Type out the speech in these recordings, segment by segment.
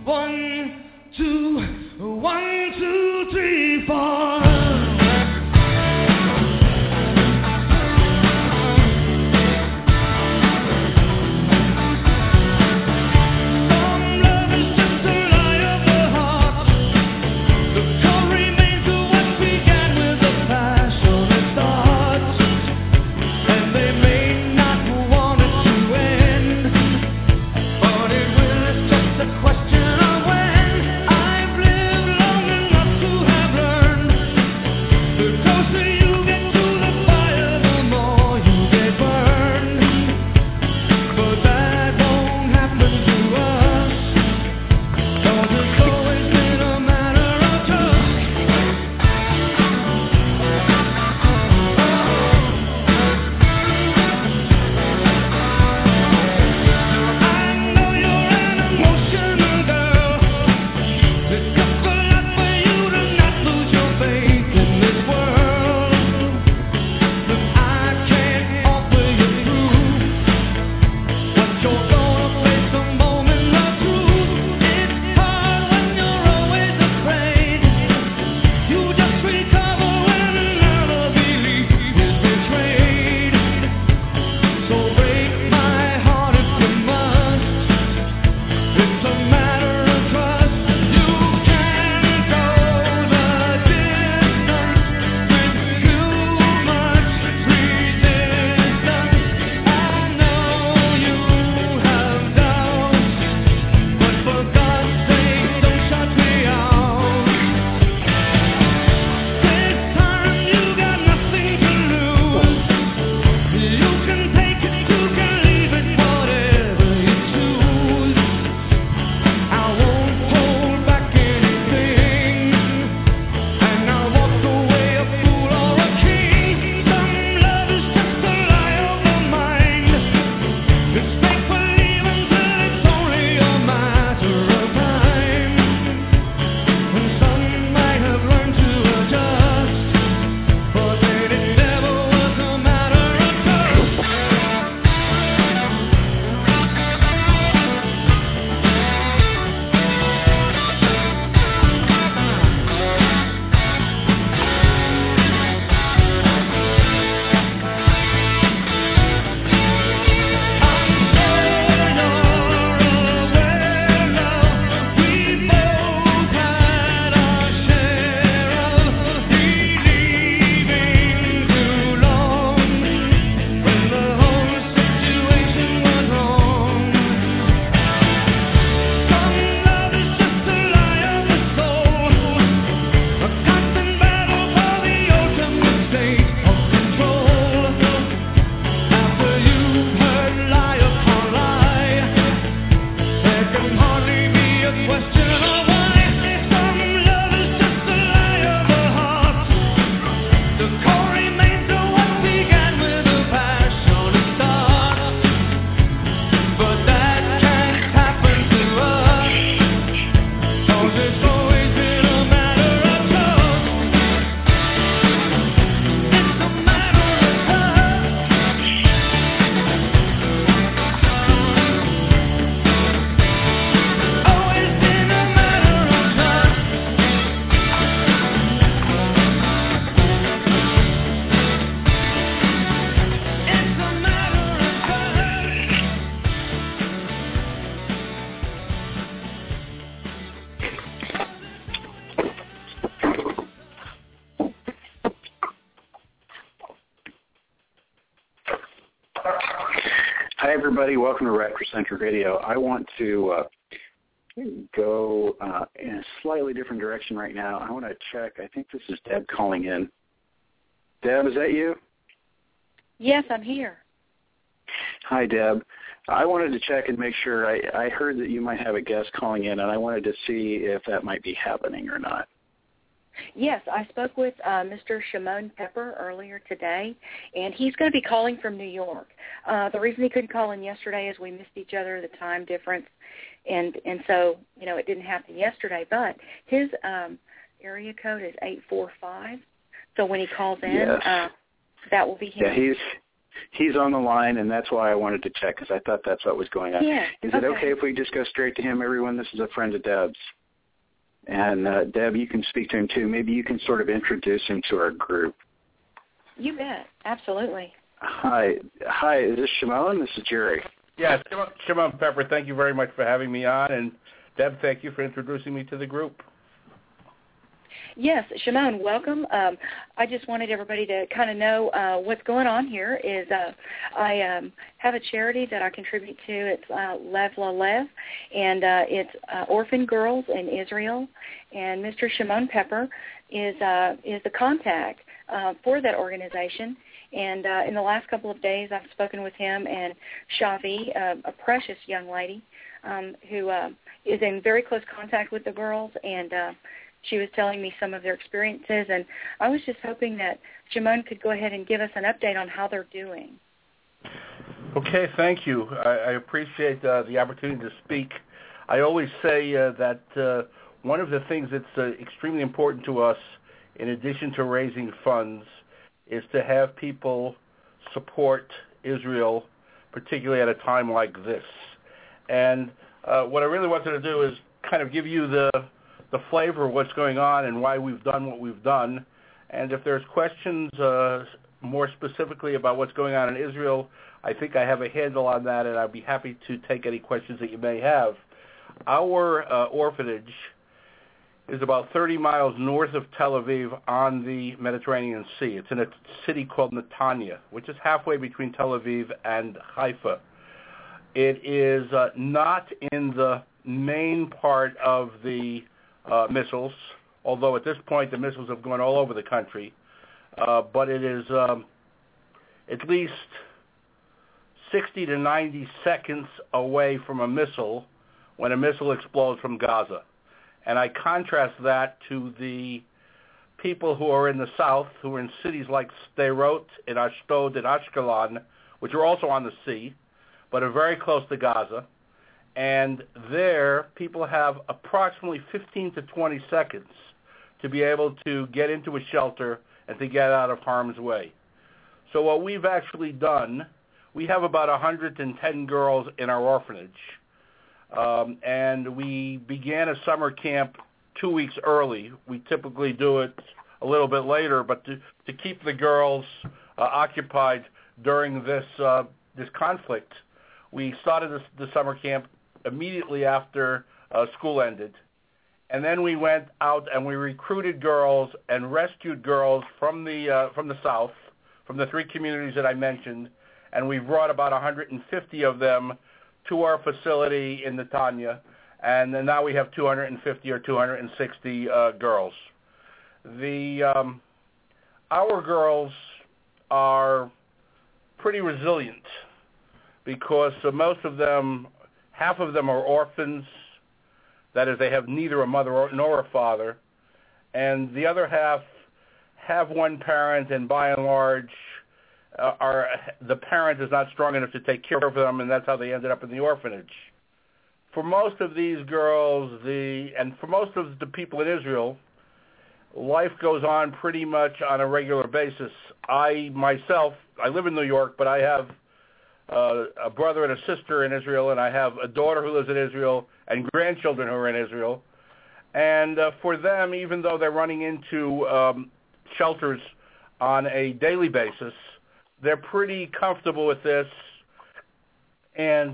1, 2, 1, 2, 3, 4. Hi, everybody. Welcome to Retrocentric Radio. I want to go in a slightly different direction right now. I want to check. I think this is Deb calling in. Deb, is that you? Yes, I'm here. Hi, Deb. I wanted to check and make sure. I heard that you might have a guest calling in, and I wanted to see if that might be happening or not. Yes, I spoke with Mr. Shimon Pepper earlier today, and he's going to be calling from New York. The reason he couldn't call in yesterday is we missed each other, the time difference, and so, you know, it didn't happen yesterday. But his area code is 845, so when he calls in, yes. That will be him. Yeah, He's on the line, and that's why I wanted to check, because I thought that's what was going on. Yeah. Is it okay if we just go straight to him, everyone? This is a friend of Deb's. And, Deb, you can speak to him, too. Maybe you can sort of introduce him to our group. You bet. Absolutely. Hi, is this Shimon? This is Jerry. Yes, Shimon Pepper, thank you very much for having me on. And, Deb, thank you for introducing me to the group. Yes, Shimon, welcome. I just wanted everybody to kind of know what's going on here is I have a charity that I contribute to. It's Lev La Lev, and it's orphan girls in Israel. And Mr. Shimon Pepper is the contact for that organization. And in the last couple of days, I've spoken with him and Shavi, a precious young lady who is in very close contact with the girls, and she was telling me some of their experiences, and I was just hoping that Shimon could go ahead and give us an update on how they're doing. Okay, thank you. I appreciate the opportunity to speak. I always say that one of the things that's extremely important to us, in addition to raising funds, is to have people support Israel, particularly at a time like this. And what I really wanted to do is kind of give you the flavor of what's going on and why we've done what we've done. And if there's questions more specifically about what's going on in Israel, I think I have a handle on that, and I'd be happy to take any questions that you may have. Our orphanage is about 30 miles north of Tel Aviv on the Mediterranean Sea. It's in a city called Netanya, which is halfway between Tel Aviv and Haifa. It is not in the main part of the missiles, although at this point the missiles have gone all over the country, but it is at least 60 to 90 seconds away from a missile when a missile explodes from Gaza. And I contrast that to the people who are in the south, who are in cities like Sderot, in Ashdod, and Ashkelon, which are also on the sea, but are very close to Gaza. And there, people have approximately 15 to 20 seconds to be able to get into a shelter and to get out of harm's way. So what we've actually done, we have about 110 girls in our orphanage. And we began a summer camp 2 weeks early. We typically do it a little bit later, but to keep the girls occupied during this conflict, we started the summer camp immediately after school ended. And then we went out and we recruited girls and rescued girls from the south, from the three communities that I mentioned, and we brought about 150 of them to our facility in Netanya, and then now we have 250 or 260 girls. Our girls are pretty resilient because most of them, half of them are orphans. That is, they have neither a mother nor a father, and the other half have one parent, and by and large, the parent is not strong enough to take care of them, and that's how they ended up in the orphanage. For most of these girls, and for most of the people in Israel, life goes on pretty much on a regular basis. I live in New York, but I have a brother and a sister in Israel, and I have a daughter who lives in Israel and grandchildren who are in Israel. And for them, even though they're running into shelters on a daily basis, they're pretty comfortable with this, and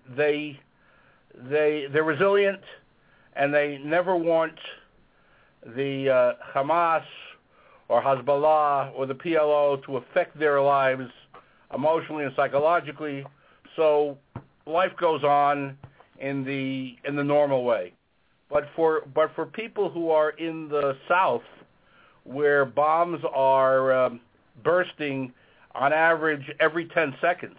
they're resilient, and they never want the Hamas or Hezbollah or the PLO to affect their lives emotionally and psychologically. So life goes on in the normal way. But for people who are in the South, where bombs are bursting on average every 10 seconds,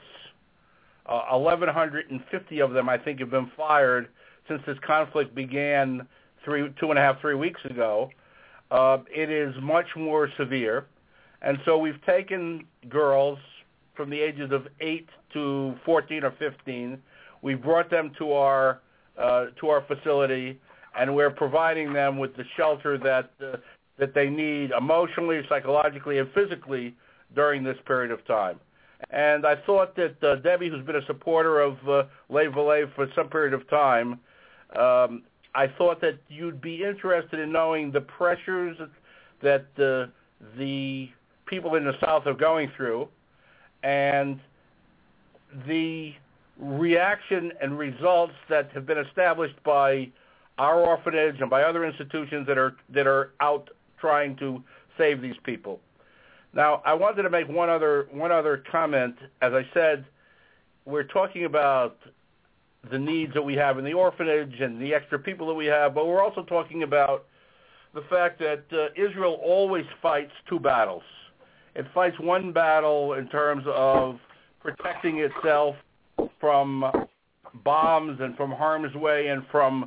1,150 of them, I think, have been fired since this conflict began 3 weeks ago. It is much more severe. And so we've taken girls from the ages of 8 to 14 or 15. We've brought them to our facility, and we're providing them with the shelter that they need emotionally, psychologically, and physically during this period of time. And I thought that Debbie, who's been a supporter of Lev V'Lev for some period of time, I thought that you'd be interested in knowing the pressures that the people in the South are going through, and the reaction and results that have been established by our orphanage and by other institutions that are out trying to save these people. Now, I wanted to make one other comment. As I said, we're talking about the needs that we have in the orphanage and the extra people that we have, but we're also talking about the fact that Israel always fights two battles. It fights one battle in terms of protecting itself from bombs and from harm's way and from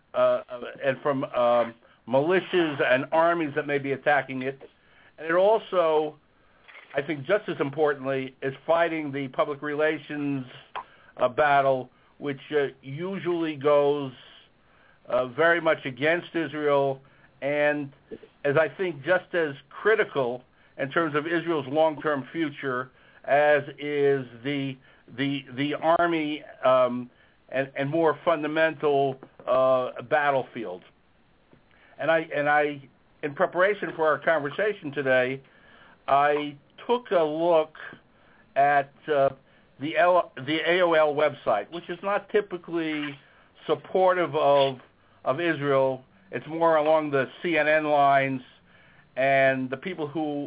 militias and armies that may be attacking it. And it also, I think just as importantly, is fighting the public relations battle, which usually goes very much against Israel, and as I think just as critical in terms of Israel's long-term future as is the army and more fundamental battlefield. And I, in preparation for our conversation today, I took a look at the AOL website, which is not typically supportive of Israel. It's more along the CNN lines, and the people who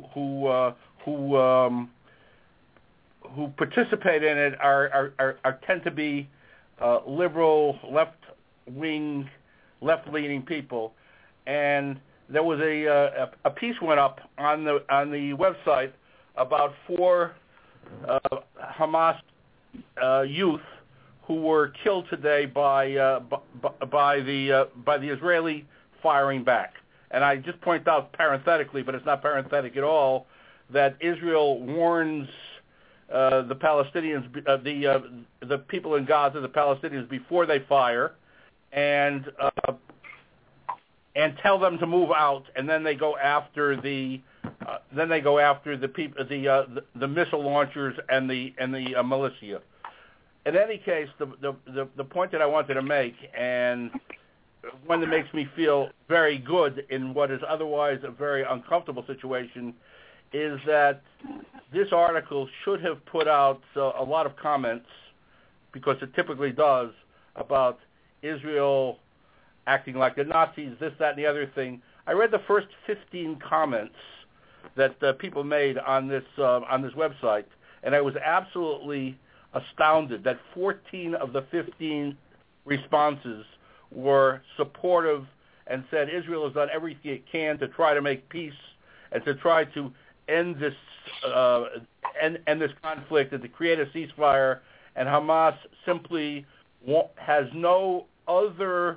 participate in it are tend to be liberal, left-leaning people. And there was a piece went up on the website about 4 Hamas youth who were killed today by the Israeli firing back. And I just point out parenthetically, but it's not parenthetic at all, that Israel warns the Palestinians, the people in Gaza, the Palestinians, before they fire, and tell them to move out, and then they go after the people, the missile launchers and the militia. In any case, the point that I wanted to make, and one that makes me feel very good in what is otherwise a very uncomfortable situation, is that this article should have put out a lot of comments, because it typically does, about Israel acting like the Nazis, this, that, and the other thing. I read the first 15 comments that people made on this website, and I was absolutely astounded that 14 of the 15 responses were supportive and said Israel has done everything it can to try to make peace and to try to end this conflict and to create a ceasefire, and Hamas simply has no other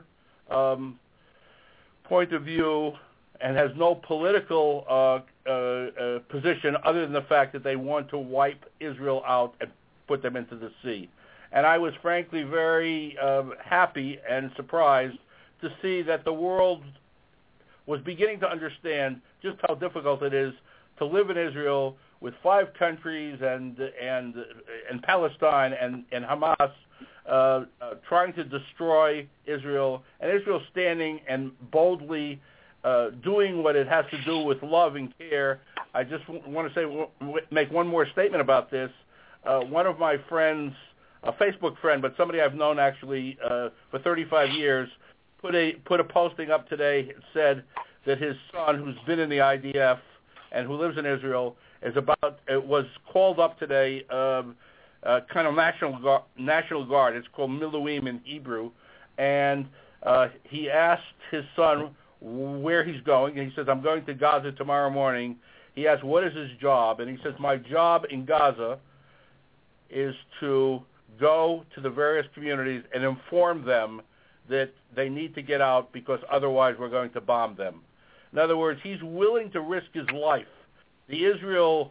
point of view and has no political position other than the fact that they want to wipe Israel out and put them into the sea. And I was frankly very happy and surprised to see that the world was beginning to understand just how difficult it is to live in Israel with 5 countries and Palestine and Hamas trying to destroy Israel, and Israel standing and boldly doing what it has to do with love and care. I just want to make one more statement about this. One of my friends, a Facebook friend, but somebody I've known actually for 35 years, put a posting up today. It said that his son, who's been in the IDF and who lives in Israel, was called up today, kind of National Guard. It's called Miluim in Hebrew, and he asked his son where he's going, and he says, "I'm going to Gaza tomorrow morning." He asked, "What is his job?" And he says, "My job in Gaza is to go to the various communities and inform them that they need to get out because otherwise we're going to bomb them." In other words, he's willing to risk his life. The Israel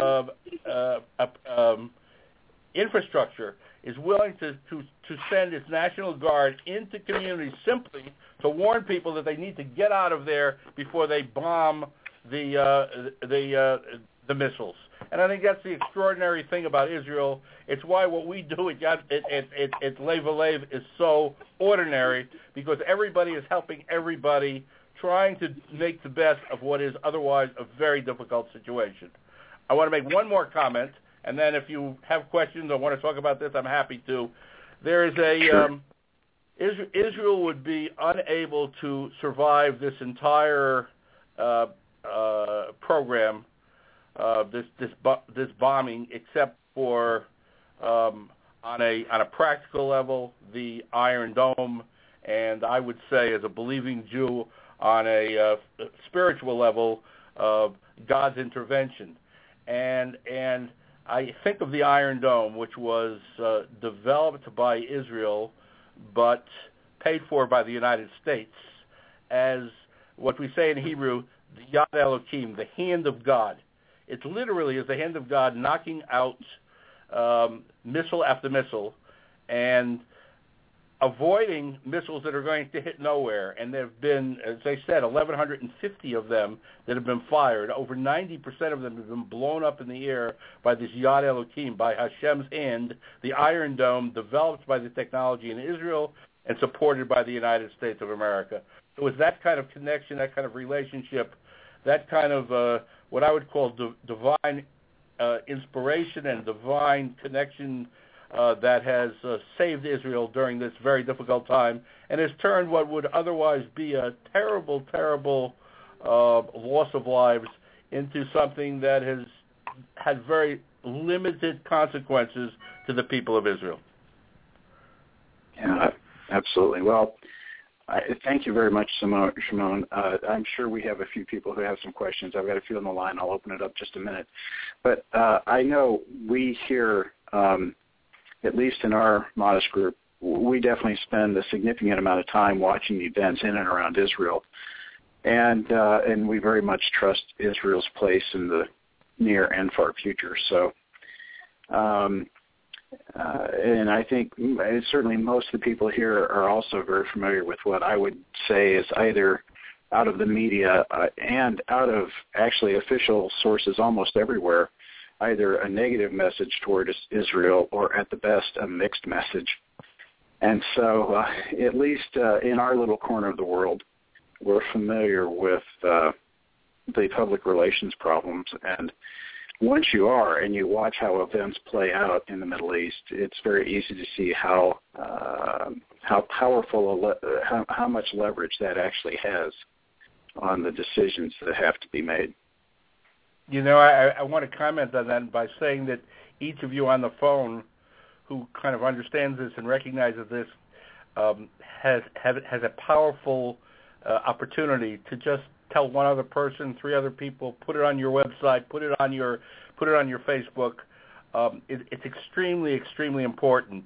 infrastructure is willing to send its National Guard into communities simply to warn people that they need to get out of there before they bomb the missiles. And I think that's the extraordinary thing about Israel. It's why what we do at Lev Alev is so ordinary, because everybody is helping everybody, trying to make the best of what is otherwise a very difficult situation. I want to make one more comment, and then if you have questions or want to talk about this, I'm happy to. There is a Israel would be unable to survive this entire program, this bombing, except for on a practical level, the Iron Dome, and I would say, as a believing Jew, on a spiritual level, God's intervention. And I think of the Iron Dome, which was developed by Israel but paid for by the United States, as what we say in Hebrew, the Yad Elohim, the hand of God. It literally is the hand of God knocking out missile after missile and avoiding missiles that are going to hit nowhere. And there have been, as I said, 1,150 of them that have been fired. Over 90% of them have been blown up in the air by this Yad Elohim, by Hashem's hand, the Iron Dome, developed by the technology in Israel and supported by the United States of America. So it's that kind of connection, that kind of relationship, that kind of what I would call divine inspiration and divine connection that has saved Israel during this very difficult time, and has turned what would otherwise be a terrible, terrible loss of lives into something that has had very limited consequences to the people of Israel. Yeah, absolutely. Well, thank you very much, Shimon. I'm sure we have a few people who have some questions. I've got a few on the line. I'll open it up just a minute. But I know we here, at least in our modest group, we definitely spend a significant amount of time watching events in and around Israel. And we very much trust Israel's place in the near and far future. So, and I think certainly most of the people here are also very familiar with what I would say is either out of the media and out of actually official sources almost everywhere, either a negative message toward Israel or at the best a mixed message. And so at least in our little corner of the world, we're familiar with the public relations problems. And once you are and you watch how events play out in the Middle East, it's very easy to see how powerful, how much leverage that actually has on the decisions that have to be made. You know, I want to comment on that by saying that each of you on the phone who kind of understands this and recognizes this has a powerful opportunity to just tell one other person, 3 other people, put it on your website, put it on your Facebook. It's extremely, extremely important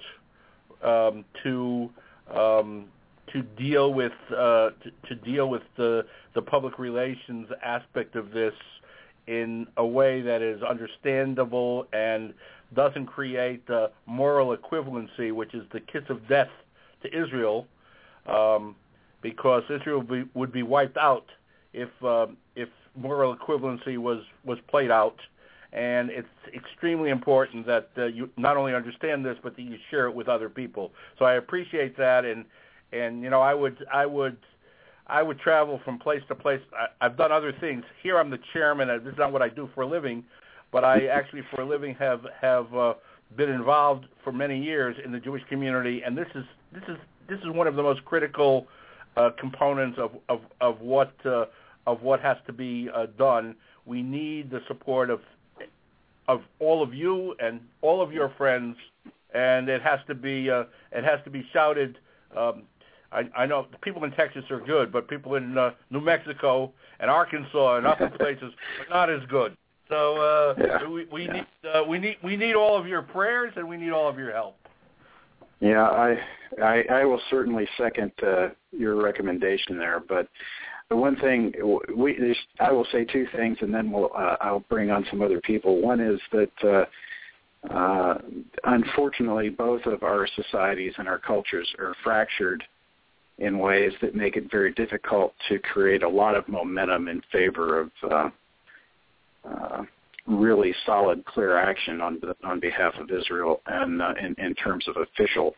to deal with the public relations aspect of this in a way that is understandable and doesn't create moral equivalency, which is the kiss of death to Israel, because Israel would be wiped out if moral equivalency was played out. And it's extremely important that you not only understand this, but that you share it with other people. So I appreciate that, and you know, I would travel from place to place. I've done other things. Here I'm the chairman. This is not what I do for a living, but I actually for a living have been involved for many years in the Jewish community, and this is one of the most critical components of what has to be done. We need the support of all of you and all of your friends, and it has to be shouted. I know the people in Texas are good, but people in New Mexico and Arkansas and other places are not as good. So we need all of your prayers, and we need all of your help. Yeah, I will certainly second your recommendation there. But the one thing I will say 2 things, and then I'll bring on some other people. One is that unfortunately, both of our societies and our cultures are fractured in ways that make it very difficult to create a lot of momentum in favor of really solid, clear action on behalf of Israel and in terms of official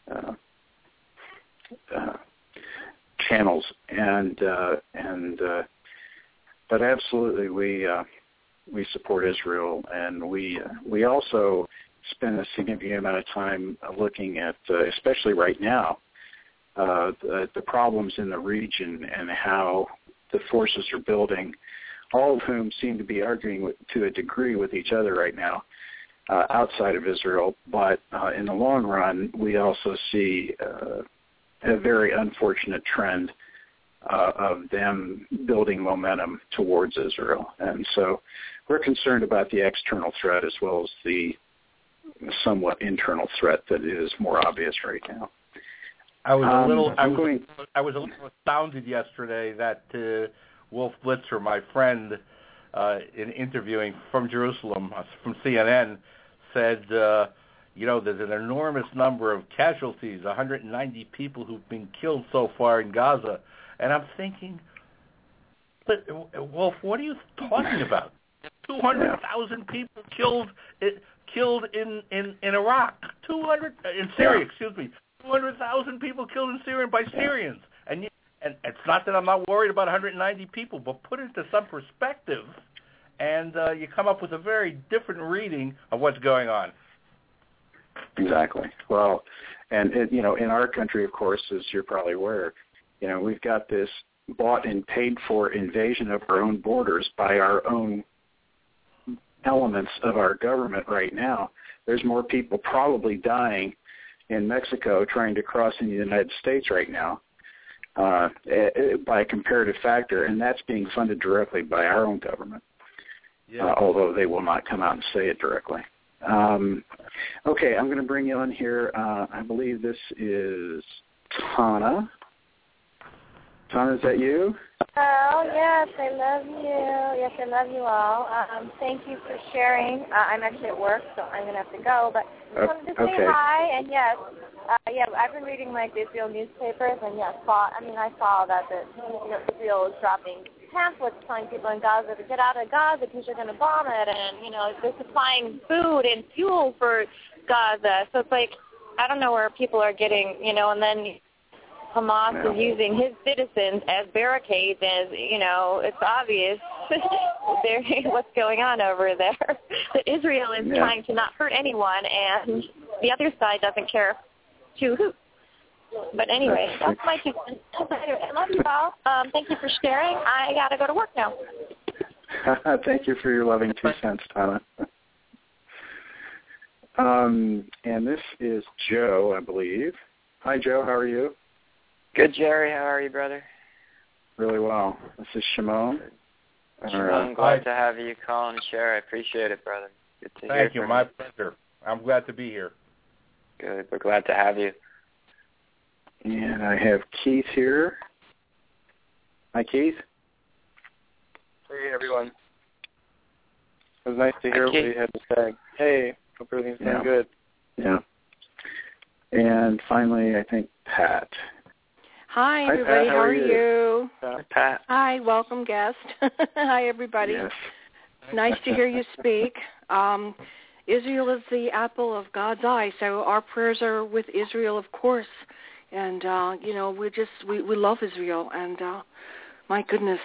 channels. But absolutely, we support Israel, and we also spend a significant amount of time looking at, especially right now, the problems in the region and how the forces are building, all of whom seem to be arguing to a degree with each other right now outside of Israel. But in the long run, we also see a very unfortunate trend of them building momentum towards Israel. And so we're concerned about the external threat as well as the somewhat internal threat that is more obvious right now. I was a little astounded yesterday that Wolf Blitzer, my friend, in interviewing from Jerusalem, from CNN, said, there's an enormous number of casualties, 190 people who've been killed so far in Gaza. And I'm thinking, but Wolf, what are you talking about? 200,000 people killed in Iraq. In Syria, excuse me. 200,000 people killed in Syria by Syrians. And it's not that I'm not worried about 190 people, but put it into some perspective, and you come up with a very different reading of what's going on. Exactly. Well, and in our country, of course, as you're probably aware, we've got this bought and paid for invasion of our own borders by our own elements of our government right now. There's more people probably dying in Mexico trying to cross into the United States right now by a comparative factor, and that's being funded directly by our own government, although they will not come out and say it directly. Okay, I'm going to bring you on here. I believe this is Tana. Tana, is that you? Oh, yes, I love you. Yes, I love you all. Thank you for sharing. I'm actually at work, so I'm going to have to go. But I wanted to say hi, and yes, I've been reading the Israel newspapers, and yes, I saw that Israel is dropping pamphlets telling people in Gaza to get out of Gaza because you're going to bomb it, and, they're supplying food and fuel for Gaza. So it's like, I don't know where people are getting, and then Hamas is using his citizens as barricades, as, it's obvious what's going on over there. That Israel is trying to not hurt anyone, and the other side doesn't care to who. But anyway, that's my 2 cents. I love you all. Thank you for sharing. I got to go to work now. Thank you for your loving 2 cents, Tana. And this is Joe, I believe. Hi, Joe. How are you? Good, Jerry. How are you, brother? Really well. This is Shimon. I'm glad to have you call and share. I appreciate it, brother. Good to hear from you. Thank you. My pleasure. I'm glad to be here. Good. We're glad to have you. And I have Keith here. Hi, Keith. Hey, everyone. It was nice to hear what you had to say. Hey, hope everything's going good. Yeah. And finally, I think Pat. Hi, everybody. Pat, how are you? Pat. Hi, welcome guest. Hi, everybody. Yes. Nice to hear you speak. Israel is the apple of God's eye, so our prayers are with Israel, of course. And, we love Israel. And, my goodness.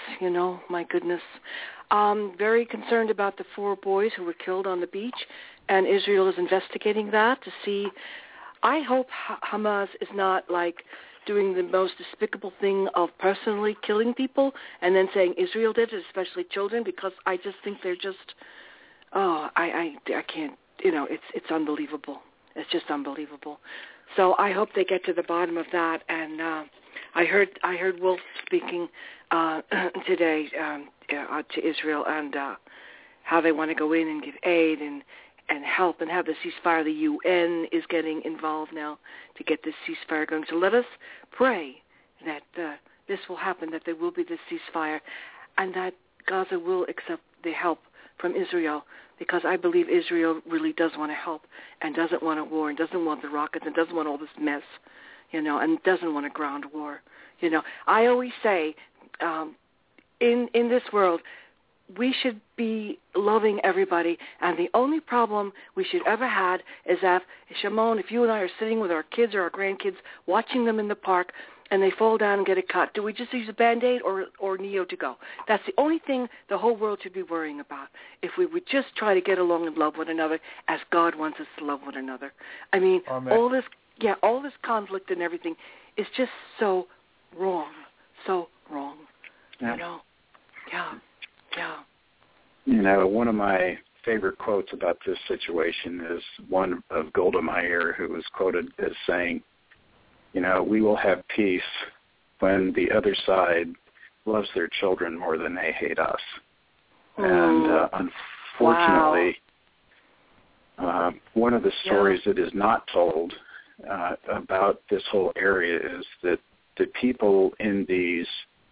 Very concerned about the 4 boys who were killed on the beach, and Israel is investigating that to see. I hope Hamas is not doing the most despicable thing of personally killing people and then saying Israel did it, especially children, because I just think they're just, I can't, it's unbelievable. It's just unbelievable. So I hope they get to the bottom of that. And I heard Wolf speaking today to Israel and how they want to go in and give aid and help and have the ceasefire. The UN is getting involved now to get this ceasefire going. So let us pray that this will happen, that there will be this ceasefire, and that Gaza will accept the help from Israel, because I believe Israel really does want to help and doesn't want a war and doesn't want the rockets and doesn't want all this mess, and doesn't want a ground war. I always say in this world, we should be loving everybody, and the only problem we should ever had is that, Shimon, if you and I are sitting with our kids or our grandkids watching them in the park and they fall down and get a cut, do we just use a Band-Aid or Neo to go? That's the only thing the whole world should be worrying about. If we would just try to get along and love one another as God wants us to love one another. I mean, Amen. all this conflict and everything is just so wrong. So wrong. Yeah. You know? Yeah. Yeah. You know, one of my favorite quotes about this situation is one of Golda Meir, who was quoted as saying, you know, we will have peace when the other side loves their children more than they hate us. And unfortunately, one of the stories that is not told about this whole area is that the people in these,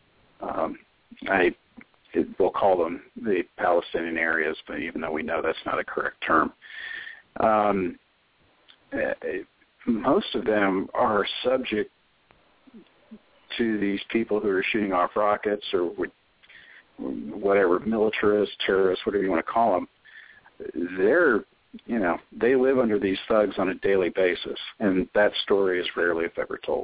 we'll call them the Palestinian areas, but even though we know that's not a correct term, most of them are subject to these people who are shooting off rockets or whatever, militarists, terrorists, whatever you want to call them. They live under these thugs on a daily basis, and that story is rarely, if ever, told.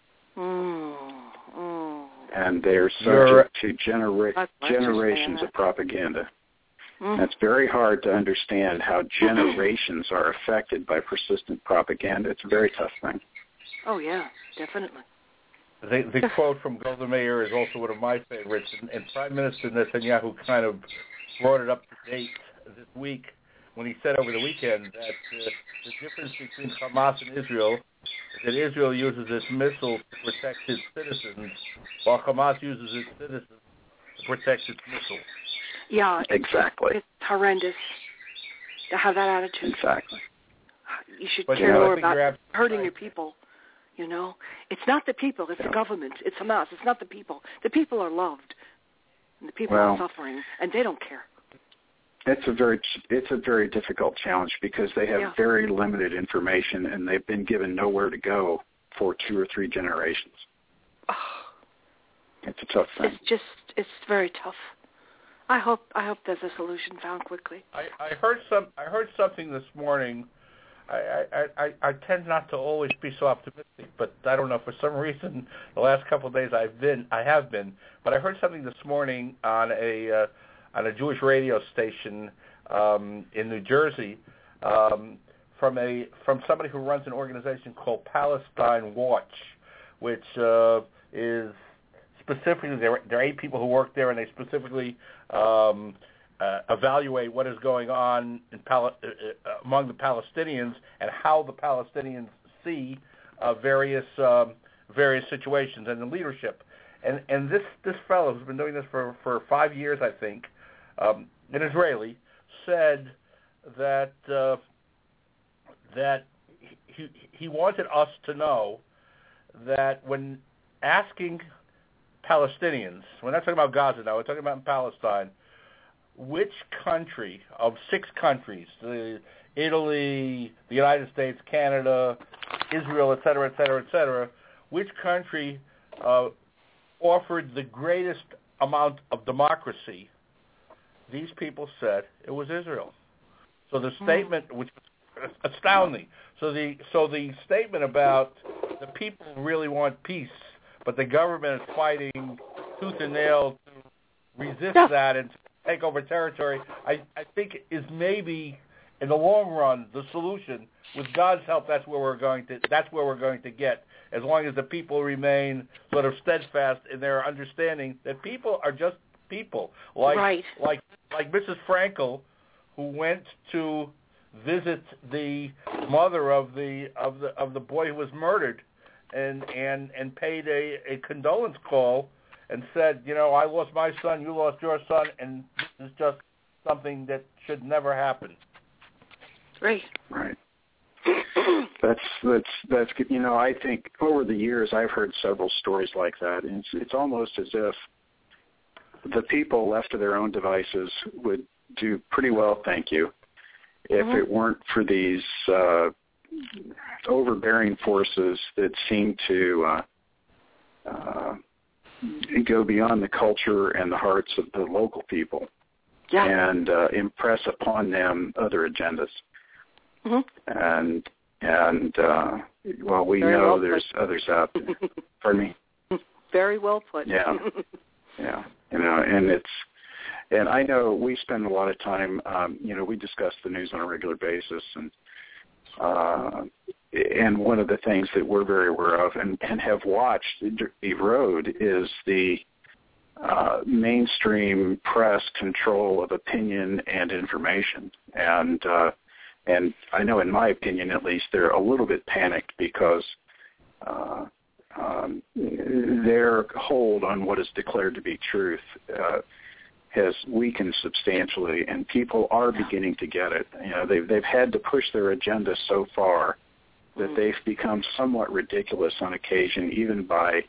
And they're subject to generations of propaganda. It's very hard to understand how generations are affected by persistent propaganda. It's a very tough thing. Oh, yeah, definitely. The quote from Golda Meir is also one of my favorites, and Prime Minister Netanyahu kind of brought it up to date this week when he said over the weekend that the difference between Hamas and Israel is that Israel uses its missiles to protect its citizens, while Hamas uses its citizens to protect its missiles. Yeah, exactly. It's horrendous to have that attitude. Exactly. You should care more about hurting your people. You know, it's not the people; it's the government. It's Hamas. It's not the people. The people are loved, and the people are suffering, and they don't care. It's a very difficult challenge because they have very limited information, and they've been given nowhere to go for 2 or 3 generations. Oh. It's a tough thing. It's very tough. I hope there's a solution found quickly. I heard something this morning. I tend not to always be so optimistic, but I don't know, for some reason the last couple of days I have been. But I heard something this morning on a Jewish radio station in New Jersey from somebody who runs an organization called Palestine Watch, which is specifically there are 8 people who work there, and they specifically evaluate what is going on among the Palestinians and how the Palestinians see various situations and the leadership. And this fellow who's been doing this for 5 years, I think, an Israeli, said that he wanted us to know that when asking Palestinians, we're not talking about Gaza now, we're talking about in Palestine, which country of 6 countries, Italy, the United States, Canada, Israel, et cetera, which country offered the greatest amount of democracy, these people said it was Israel. So the statement, which was astounding, so the statement about the people really want peace, but the government is fighting tooth and nail to resist that and take over territory, I think is maybe in the long run the solution. With God's help, that's where we're going to get, as long as the people remain sort of steadfast in their understanding that people are just people, like Mrs. Frankel, who went to visit the mother of the boy who was murdered, and paid a condolence call and said, you know, I lost my son, you lost your son, and this is just something that should never happen. Right. That's you know, I think over the years I've heard several stories like that, and it's almost as if the people left to their own devices would do pretty well, thank you, if it weren't for these overbearing forces that seem to go beyond the culture and the hearts of the local people. and impress upon them other agendas. And well, we Very know well there's others out there. Pardon me? Very well put. Yeah. And I know we spend a lot of time, we discuss the news on a regular basis, and one of the things that we're very aware of and have watched erode is the mainstream press control of opinion and information. And I know, in my opinion at least, they're a little bit panicked because their hold on what is declared to be truth has weakened substantially, and people are beginning to get it. They've had to push their agenda so far that they've become somewhat ridiculous on occasion, even by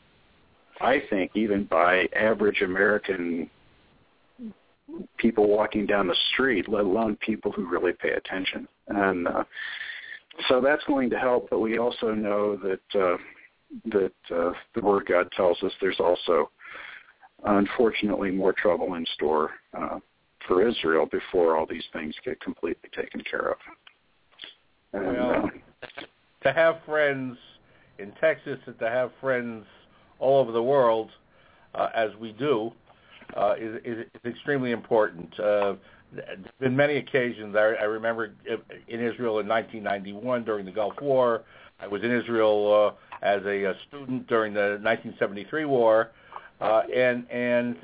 average American people walking down the street, let alone people who really pay attention. And so that's going to help, but we also know that the Word of God tells us there's also, unfortunately, more trouble in store for Israel before all these things get completely taken care of. And, to have friends in Texas and to have friends all over the world, as we do, is extremely important. There's been many occasions. I remember in Israel in 1991 during the Gulf War. I was in Israel as a student during the 1973 war, and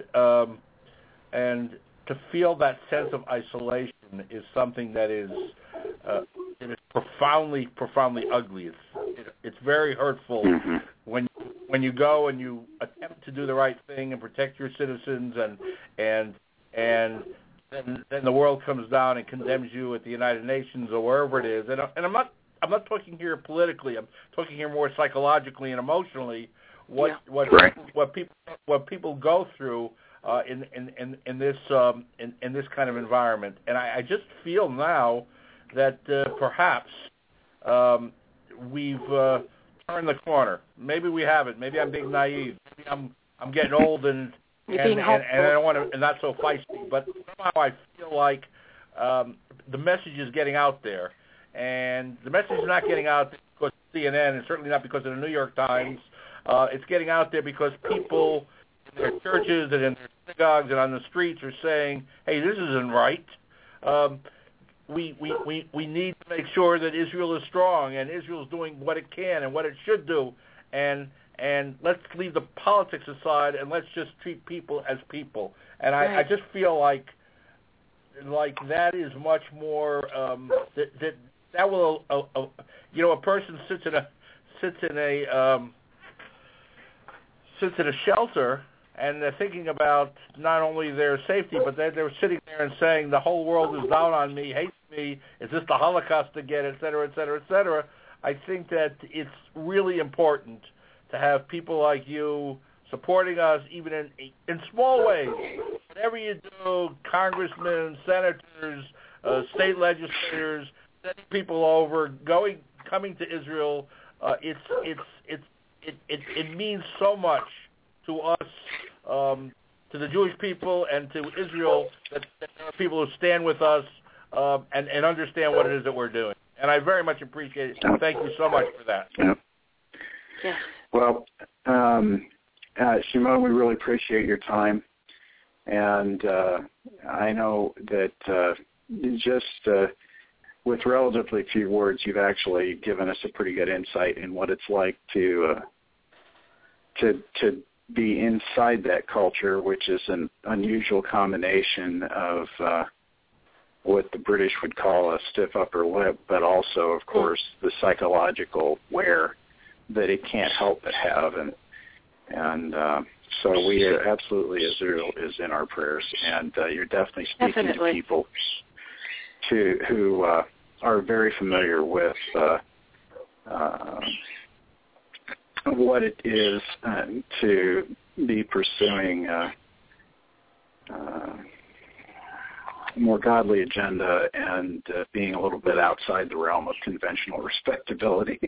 to feel that sense of isolation is something that is it is profoundly ugly. It's very hurtful when you go and you attempt to do the right thing and protect your citizens, and then the world comes down and condemns you at the United Nations or wherever it is. And I'm not talking here politically. I'm talking here more psychologically and emotionally. What people go through in this kind of environment, and I just feel now that perhaps we've turned the corner. Maybe we haven't. Maybe I'm being naive. Maybe I'm getting old and I don't want to, and not so feisty. But somehow I feel like the message is getting out there, and the message is not getting out there because of CNN, and certainly not because of the New York Times. It's getting out there because people in their churches and in their synagogues and on the streets are saying, "Hey, this isn't right." We need to make sure that Israel is strong and Israel is doing what it can and what it should do, and let's leave the politics aside and let's just treat people as people. And I just feel like that is much more that will a person sits in a shelter, and they're thinking about not only their safety, but they're sitting there and saying the whole world is down on me, hates me, is this the Holocaust again, et cetera, et cetera, et cetera. I think that it's really important to have people like you supporting us, even in small ways. Whatever you do, congressmen, senators, state legislators, sending people over, coming to Israel, it means so much to us, to the Jewish people and to Israel, that there are people who stand with us and understand what it is that we're doing. And I very much appreciate it. Thank you so much for that. Yeah. Yes. Well, Shimon, we really appreciate your time. And I know that just with relatively few words, you've actually given us a pretty good insight in what it's like to be inside that culture, which is an unusual combination of what the British would call a stiff upper lip, but also, of course, the psychological wear that it can't help but have. And so we are absolutely, Israel is in our prayers, and you're definitely speaking to people who are very familiar with what it is to be pursuing a more godly agenda and being a little bit outside the realm of conventional respectability.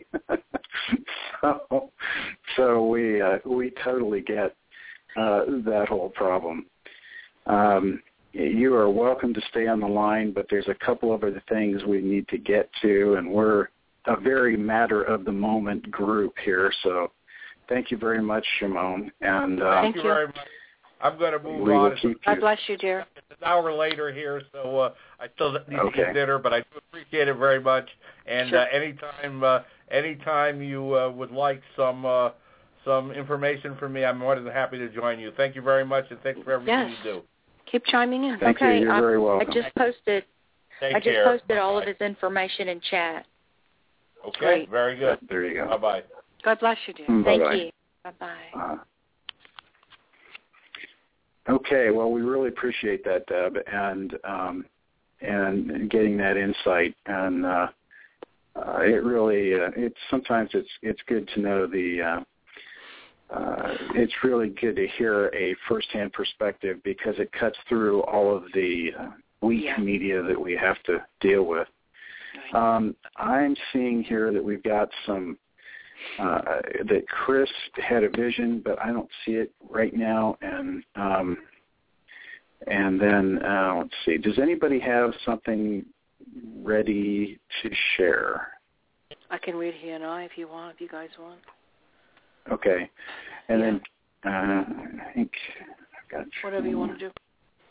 So we totally get that whole problem. you are welcome to stay on the line, but there's a couple of other things we need to get to, and we're a very matter-of-the-moment group here. So thank you very much, Shimon. And thank you very much. I'm going to move on. God bless you, dear. It's an hour later here, so I still need to get dinner, but I do appreciate it very much. And sure. Anytime you would like some information from me, I'm more than happy to join you. Thank you very much, and thanks for everything you do. Keep chiming in. Thank you. You're very welcome. I just posted all of his information in chat. Okay, great. Very good. There you go. Bye-bye. God bless you, dear. Thank you. Bye-bye. Okay, well, we really appreciate that, Deb, and getting that insight. And it really, sometimes it's good to know it's really good to hear a firsthand perspective because it cuts through all of the weak media that we have to deal with. I'm seeing here that we've got some that Chris had a vision, but I don't see it right now. And then let's see. Does anybody have something ready to share? I can read he and I if you guys want. Okay. And then I think I've got whatever you want to do.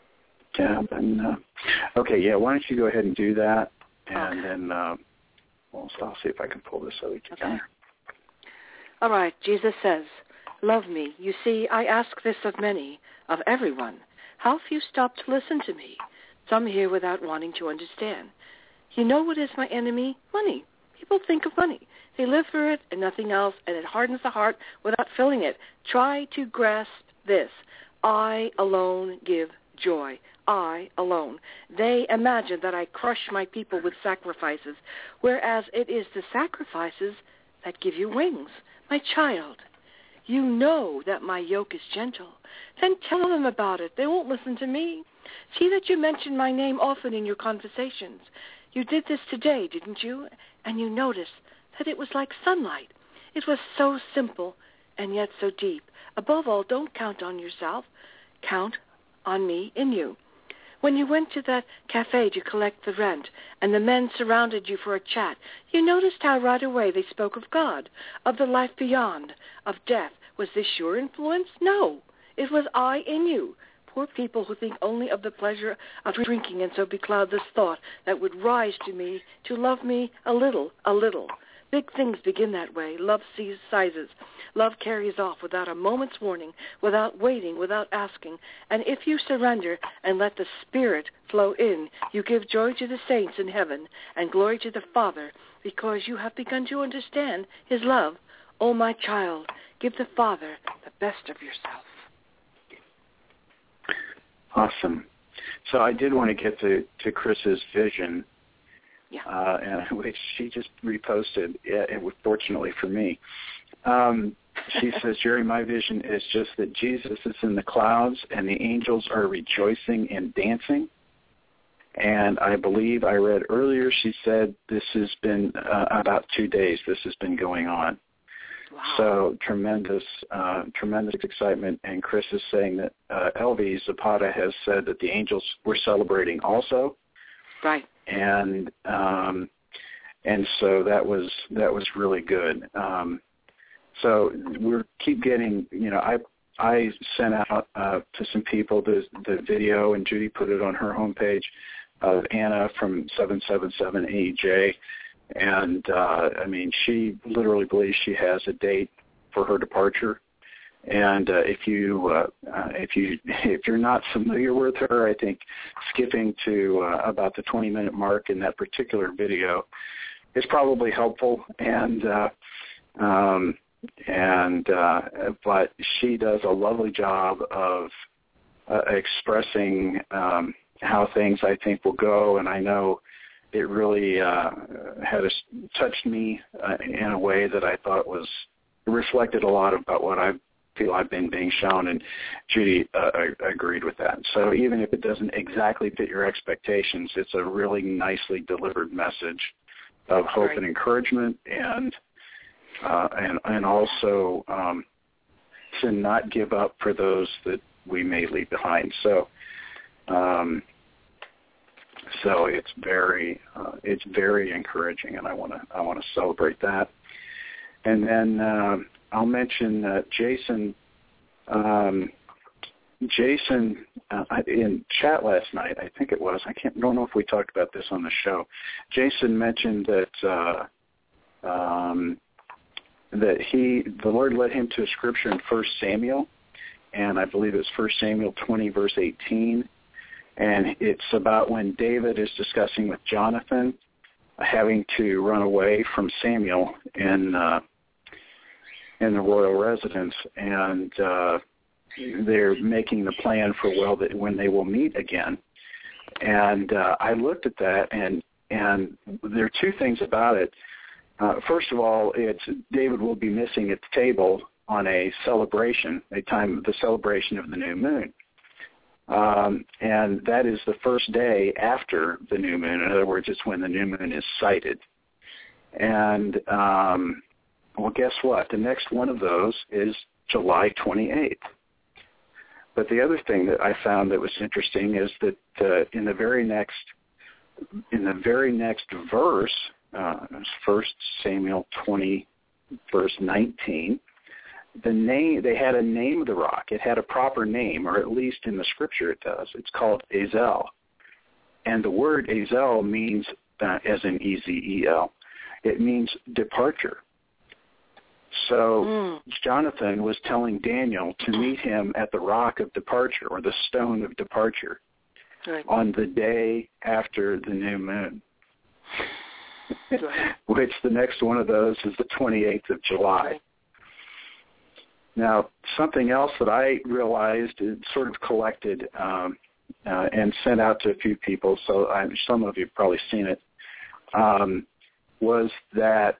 Okay, yeah. Why don't you go ahead and do that, and then I'll see if I can pull this over together. Okay. All right. Jesus says, "Love me. You see, I ask this of many, of everyone. How few stop to listen to me? Some hear without wanting to understand. You know what is my enemy? Money. People think of money. They live for it and nothing else, and it hardens the heart without filling it. Try to grasp this. I alone give joy. I alone. They imagine that I crush my people with sacrifices, whereas it is the sacrifices that give you wings. My child, you know that my yoke is gentle. Then tell them about it. They won't listen to me. See that you mention my name often in your conversations. You did this today, didn't you? And you noticed that it was like sunlight. It was so simple and yet so deep. Above all, don't count on yourself. Count on me in you. When you went to that cafe to collect the rent and the men surrounded you for a chat, you noticed how right away they spoke of God, of the life beyond, of death. Was this your influence? No. It was I in you. Poor people who think only of the pleasure of drinking and so becloud this thought that would rise to me to love me a little, a little. Big things begin that way. Love sees sizes. Love carries off without a moment's warning, without waiting, without asking. And if you surrender and let the Spirit flow in, you give joy to the saints in heaven and glory to the Father because you have begun to understand His love. Oh, my child, give the Father the best of yourself. Awesome. So I did want to get to Chris's vision, which she just reposted, fortunately for me. She says, Jerry, my vision is just that Jesus is in the clouds and the angels are rejoicing and dancing. And I believe I read earlier she said this has been about 2 days this has been going on. Wow. So tremendous excitement. And Chris is saying that Elvi Zapata has said that the angels were celebrating also. Right. And so that was really good. So we're keep getting, I sent out to some people the video, and Judy put it on her homepage of Anna from 777AJ. And, she literally believes she has a date for her departure. And if you're not familiar with her, I think skipping to about the 20-minute mark in that particular video is probably helpful. But she does a lovely job of expressing how things I think will go, and I know it really touched me in a way that I thought reflected a lot about what I feel I've been being shown, and Judy agreed with that. So even if it doesn't exactly fit your expectations, it's a really nicely delivered message of hope and encouragement, and also to not give up for those that we may leave behind. So So it's very encouraging, and I want to celebrate that. And then I'll mention Jason. Jason in chat last night, I think it was. Don't know if we talked about this on the show. Jason mentioned that the Lord led him to a scripture in 1 Samuel, and I believe it's 1 Samuel 20, verse 18. And it's about when David is discussing with Jonathan having to run away from Samuel in the royal residence, and they're making the plan for when they will meet again. And I looked at that, and there are two things about it. First of all, it's David will be missing at the table on the celebration of the new moon. And that is the first day after the new moon. In other words, it's when the new moon is sighted. And, well, guess what? The next one of those is July 28th. But the other thing that I found that was interesting is that in the very next verse, 1 Samuel 20, verse 19, they had a name of the rock. It had a proper name, or at least in the scripture it does. It's called Ezel. And the word Ezel means, as in E-Z-E-L, it means departure. So Jonathan was telling Daniel to meet him at the rock of departure, or the stone of departure, on the day after the new moon, which the next one of those is the 28th of July. Now, something else that I realized, sort of collected and sent out to a few people, so some of you have probably seen it, was that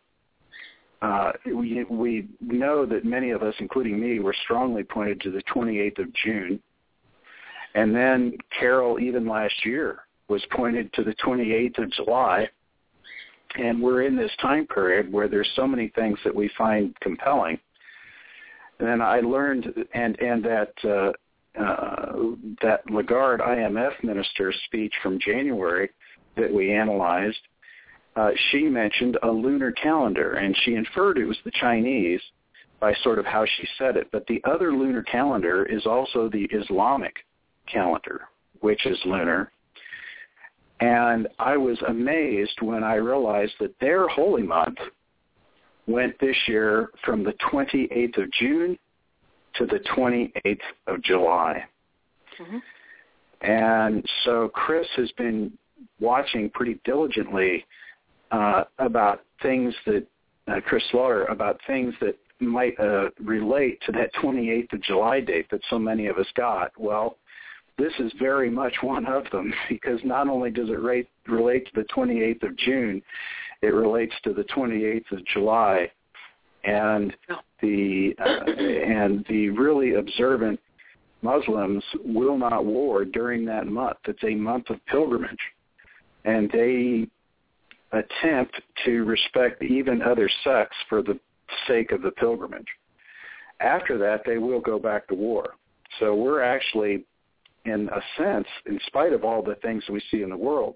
we know that many of us, including me, were strongly pointed to the 28th of June. And then Carol, even last year, was pointed to the 28th of July. And we're in this time period where there's so many things that we find compelling. And then I learned, and that Lagarde IMF minister's speech from January that we analyzed, she mentioned a lunar calendar, and she inferred it was the Chinese by sort of how she said it. But the other lunar calendar is also the Islamic calendar, which is lunar. And I was amazed when I realized that their holy month went this year from the 28th of June to the 28th of July. Mm-hmm. And so Chris has been watching pretty diligently about things that, Chris Slaughter, about things that might relate to that 28th of July date that so many of us got. Well, this is very much one of them, because not only does it relate to the 28th of June, it relates to the 28th of July, and the really observant Muslims will not war during that month. It's a month of pilgrimage, and they attempt to respect even other sects for the sake of the pilgrimage. After that, they will go back to war. So we're actually, in a sense, in spite of all the things we see in the world,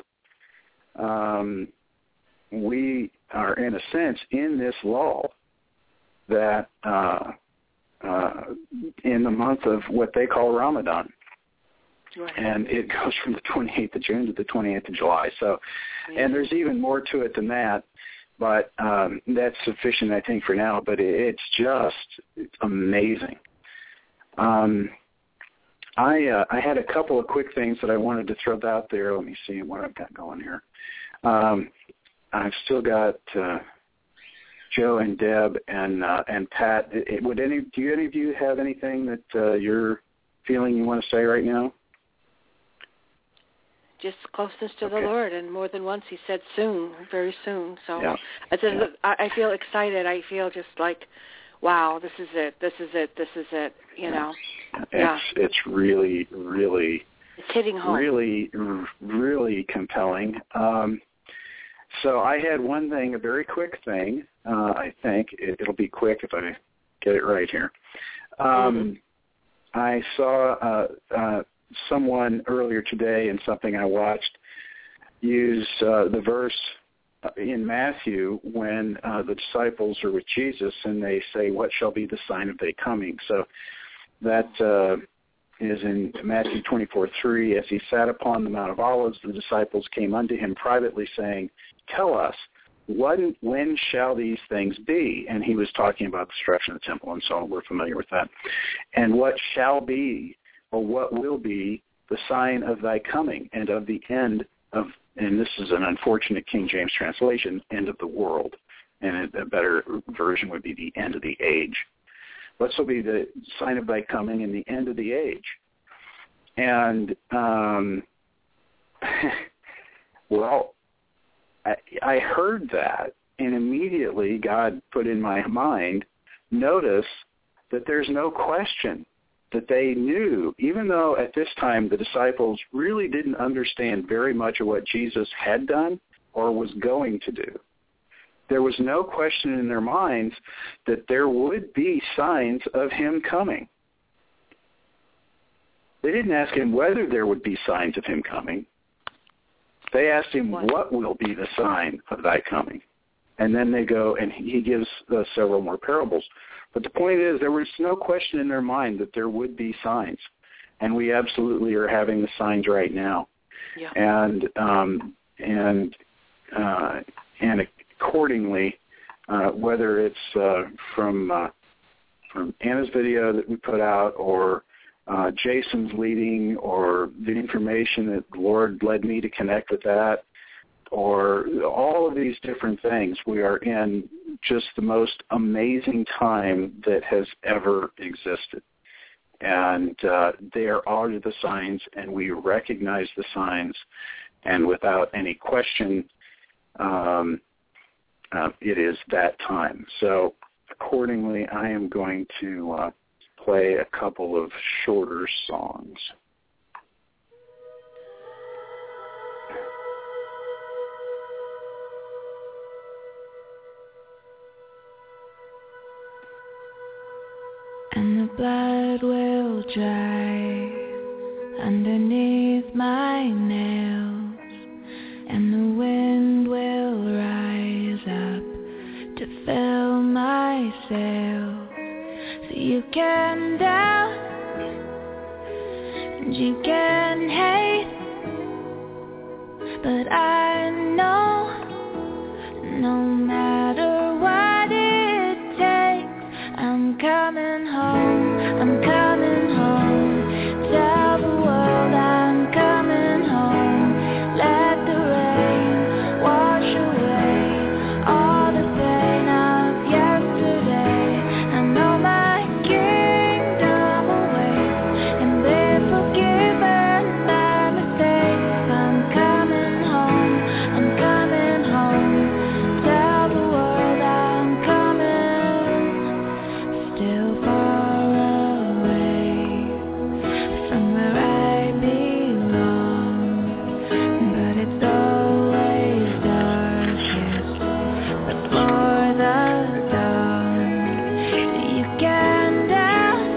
we are, in a sense, in this lull that in the month of what they call Ramadan. Right. And it goes from the 28th of June to the 28th of July. So, and there's even more to it than that, but that's sufficient, I think, for now. But it's amazing. I had a couple of quick things that I wanted to throw out there. Let me see what I've got going here. I've still got Joe and Deb and Pat. Do any of you have anything that you're feeling you want to say right now? Just closeness to the Lord, and more than once he said soon, very soon. So yeah. I feel excited. I feel just like, wow, this is it, this is it, this is it, you know. It's really, really, it's hitting home. Really, really compelling. So I had one thing, a very quick thing. I think it'll be quick if I get it right here. I saw someone earlier today in something I watched use the verse in Matthew when the disciples are with Jesus and they say, "What shall be the sign of thy coming?" So that is in Matthew 24:3. As he sat upon the Mount of Olives, the disciples came unto him privately, saying, "Tell us, when shall these things be?" And he was talking about the destruction of the temple and so on. We're familiar with that. And what shall be, or what will be, the sign of thy coming and of the end of, and this is an unfortunate King James translation, end of the world. And a better version would be the end of the age. What shall be the sign of thy coming and the end of the age? And, well, I heard that, and immediately God put in my mind, notice that there's no question that they knew, even though at this time the disciples really didn't understand very much of what Jesus had done or was going to do. There was no question in their minds that there would be signs of him coming. They didn't ask him whether there would be signs of him coming. They asked him, what will be the sign of thy coming? And then they go, and he gives several more parables. But the point is, there was no question in their mind that there would be signs. And we absolutely are having the signs right now. Yeah. And accordingly, whether it's from Anna's video that we put out, or Jason's leading, or the information that the Lord led me to connect with that, or all of these different things, we are in just the most amazing time that has ever existed. And there are the signs, and we recognize the signs, and without any question, it is that time. So accordingly, I am going to play a couple of shorter songs. And the blood will dry underneath my nails, and the wind will rise up to fill my sails. So you can doubt and you can hate, but I know no matter what it takes, I'm coming home, I'm coming home. Tell the world I'm coming home. Let the rain wash away all the pain of yesterday. I know my kingdom awaits, and we're forgiven my mistakes. I'm coming home, I'm coming home. Tell the world I'm coming. Still far away from where I belong, but it's always darkest before the dawn. You can doubt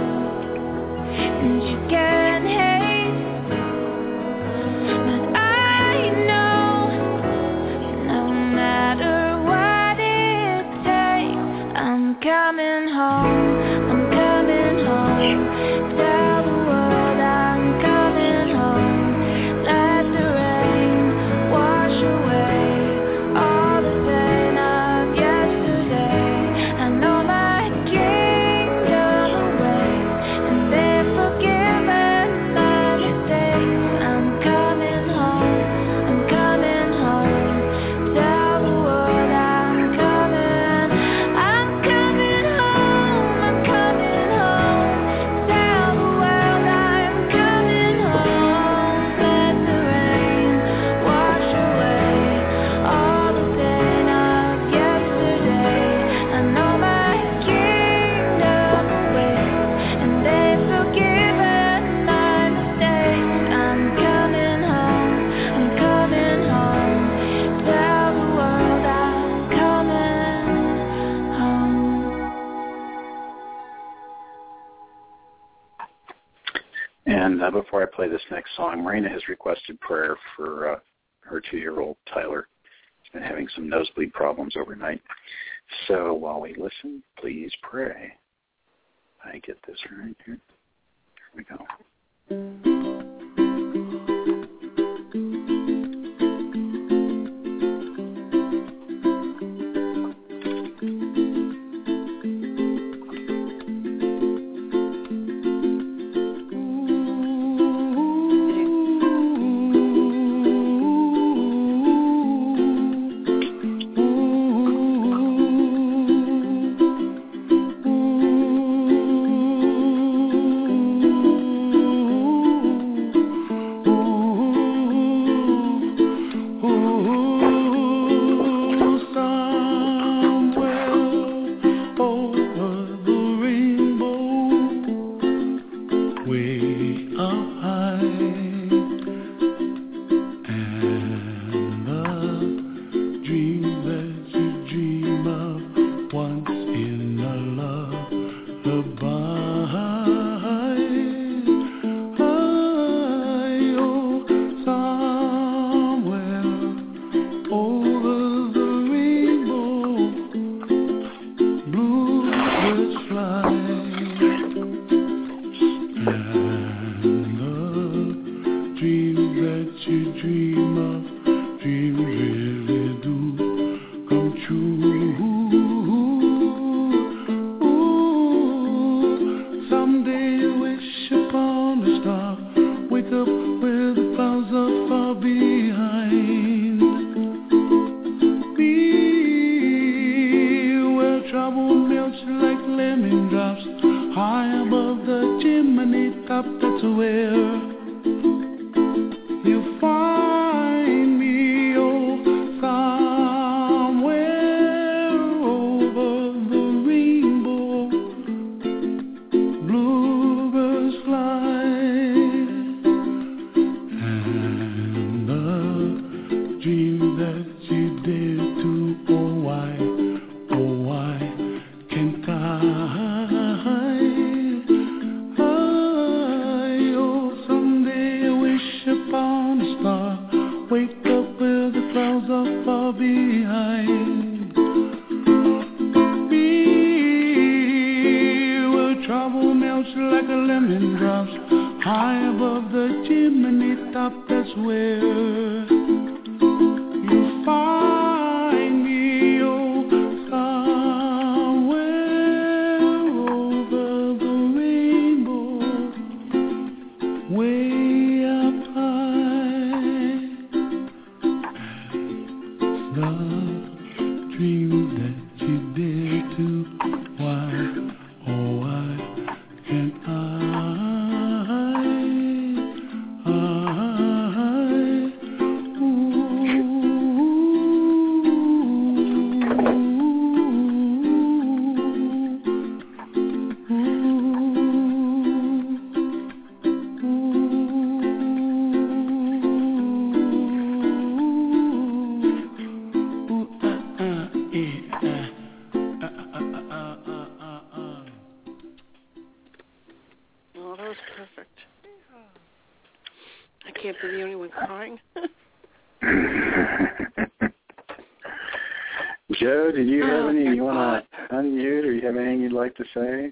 and you can hate, but I know no matter what it takes, I'm coming home, I'm coming home. Tell the world I'm coming home. Let the rain wash away all the pain of yesterday. I know my kingdom awaits, and they're forgiven And before I play this next song, Marina has requested prayer for her 2-year-old Tyler. He's been having some nosebleed problems overnight. So while we listen, please pray. I get this right here. Here we go. Joe, did you have any you want to unmute, or you have anything you'd like to say?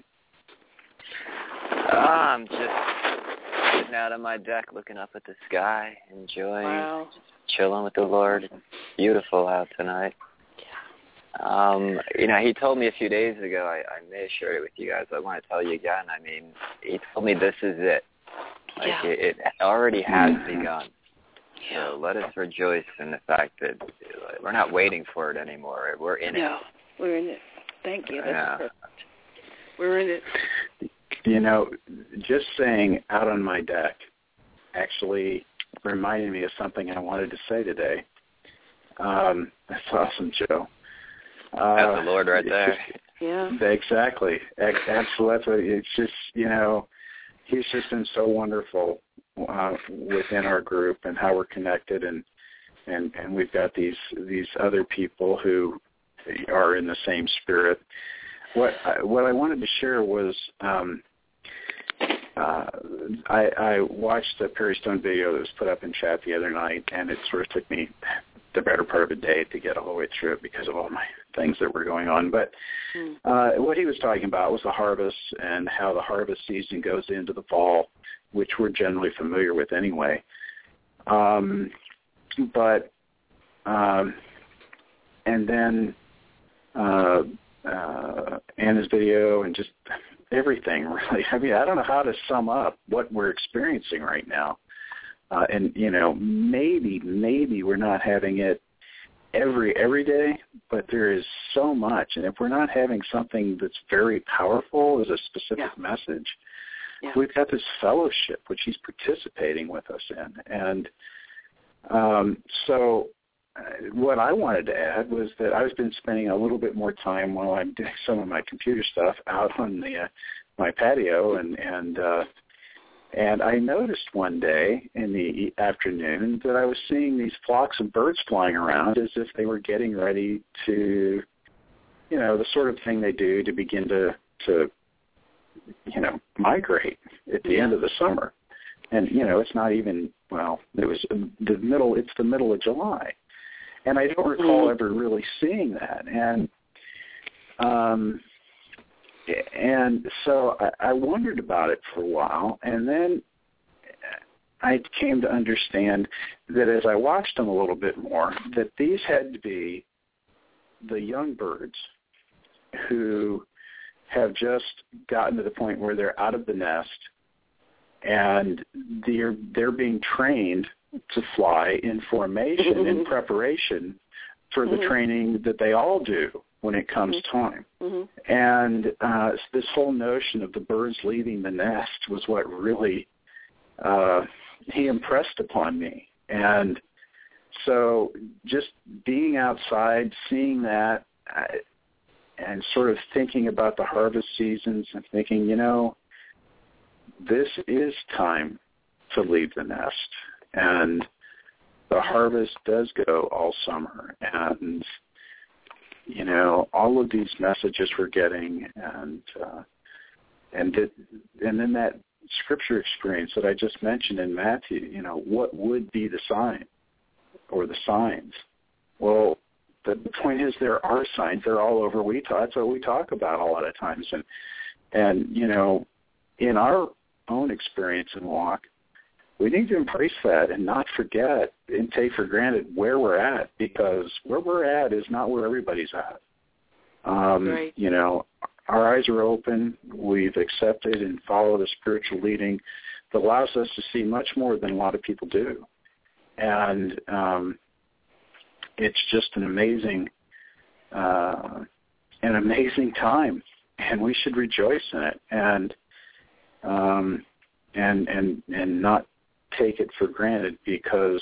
I'm just sitting out on my deck looking up at the sky, enjoying, chilling with the Lord. It's beautiful out tonight. He told me a few days ago, I may have shared it with you guys, I want to tell you again, he told me this is it. It already has begun. So let us rejoice in the fact that we're not waiting for it anymore. We're in it. No, we're in it. Thank you. That's perfect. We're in it. Just saying out on my deck actually reminded me of something I wanted to say today. That's awesome, Joe. That's the Lord right there. Exactly. Absolutely. It's just, he's just been so wonderful within our group and how we're connected, and we've got these other people who are in the same spirit. What I wanted to share was I watched the Perry Stone video that was put up in chat the other night, and it sort of took me the better part of a day to get all the way through it because of all my things that were going on. But what he was talking about was the harvest and how the harvest season goes into the fall, which we're generally familiar with anyway. And then Anna's video and just everything, really. I mean, I don't know how to sum up what we're experiencing right now. And, you know, maybe we're not having it every day, but there is so much. And if we're not having something that's very powerful as a specific message, we've got this fellowship, which he's participating with us in. And so what I wanted to add was that I've been spending a little bit more time while I'm doing some of my computer stuff out on my patio, and I noticed one day in the afternoon that I was seeing these flocks of birds flying around as if they were getting ready to, you know, the sort of thing they do to begin to you know, migrate at the end of the summer. And, you know, it's not even, well, it's the middle of July. And I don't recall ever really seeing that. And so I wondered about it for a while, and then I came to understand that as I watched them a little bit more, that these had to be the young birds who have just gotten to the point where they're out of the nest, and they're being trained to fly in formation in preparation for the training that they all do when it comes time. And this whole notion of the birds leaving the nest was what really he impressed upon me. And so just being outside, seeing that, and sort of thinking about the harvest seasons and thinking, you know, this is time to leave the nest. And the harvest does go all summer. And, you know, all of these messages we're getting, and then that scripture experience that I just mentioned in Matthew, you know, what would be the sign or the signs? Well, the point is there are signs. They're all over. That's what we talk about a lot of times. And you know, in our own experience and walk, we need to embrace that and not forget and take for granted where we're at, because where we're at is not where everybody's at. Right. You know, our eyes are open. We've accepted and followed a spiritual leading that allows us to see much more than a lot of people do. And it's just an amazing time, and we should rejoice in it and not take it for granted, because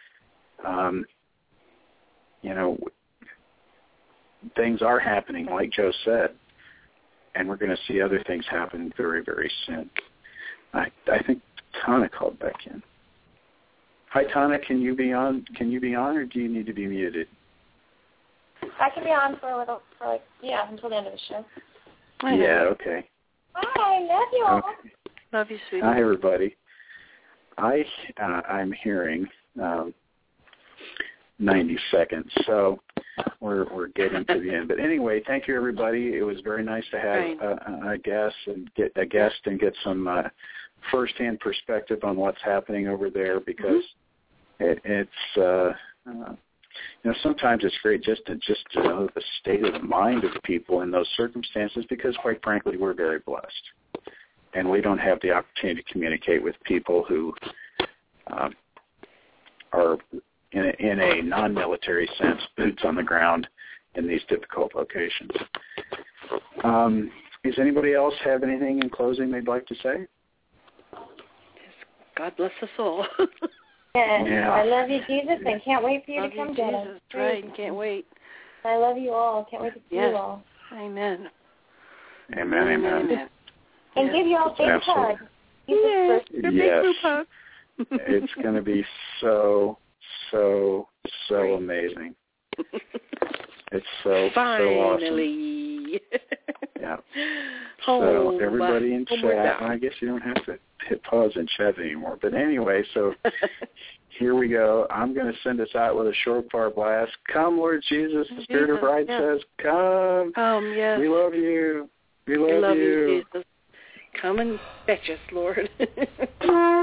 you know, things are happening, like Joe said, and we're going to see other things happen very, very soon. I think Tana called back in. Hi, Tana. Can you be on, or do you need to be muted? I can be on for until the end of the show. Okay. Hi, love you all. Okay. Love you, sweetie. Hi, everybody. I'm hearing 90 seconds, so we're getting to the end. But anyway, thank you, everybody. It was very nice to have a guest and get some firsthand perspective on what's happening over there, because it's you know, sometimes it's great just to know the state of the mind of the people in those circumstances, because quite frankly, we're very blessed. And we don't have the opportunity to communicate with people who are, in a non-military sense, boots on the ground in these difficult locations. Does anybody else have anything in closing they'd like to say? God bless us all. Yeah. I love you, Jesus, and can't wait for you to come get us. That's right, can't wait. I love you all. Can't wait to see you all. Amen. Amen. And give you all a big hug. Yes. It's going to be so amazing. It's so awesome. Finally. Yeah. Oh, so everybody in chat, I guess you don't have to hit pause and chat anymore. But anyway, so here we go. I'm going to send us out with a short bar blast. Come, Lord Jesus. The Spirit of Bride says, come. Yes. We love you. We love you. Jesus. Come and fetch us, Lord.